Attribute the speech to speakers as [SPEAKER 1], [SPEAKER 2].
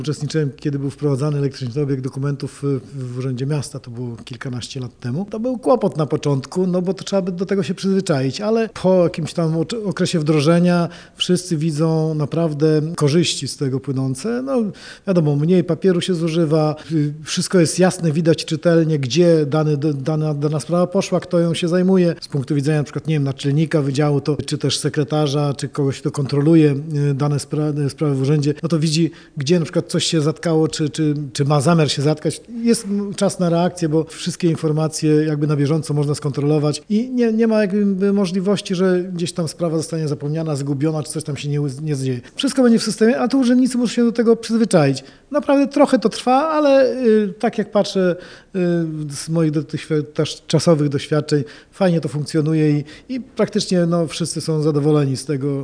[SPEAKER 1] Uczestniczyłem, kiedy był wprowadzany elektroniczny obieg dokumentów w Urzędzie Miasta, to było kilkanaście lat temu. To był kłopot na początku, no bo to trzeba by do tego się przyzwyczaić, ale po jakimś tam okresie wdrożenia wszyscy widzą naprawdę korzyści z tego płynące. No wiadomo, mniej papieru się zużywa, wszystko jest jasne, widać czytelnie, gdzie dana sprawa poszła, kto ją się zajmuje. Z punktu widzenia na przykład, nie wiem, naczelnika wydziału, to, czy też sekretarza, czy kogoś, kto kontroluje dane sprawy w urzędzie, no to widzi, gdzie na przykład coś się zatkało, czy ma zamiar się zatkać. Jest czas na reakcję, bo wszystkie informacje jakby na bieżąco można skontrolować i nie ma jakby możliwości, że gdzieś tam sprawa zostanie zapomniana, zgubiona, czy coś tam się nie dzieje. Wszystko będzie w systemie, a tu urzędnicy muszą się do tego przyzwyczaić. Naprawdę trochę to trwa, ale tak jak patrzę z moich też czasowych doświadczeń, fajnie to funkcjonuje i praktycznie no, wszyscy są zadowoleni z tego.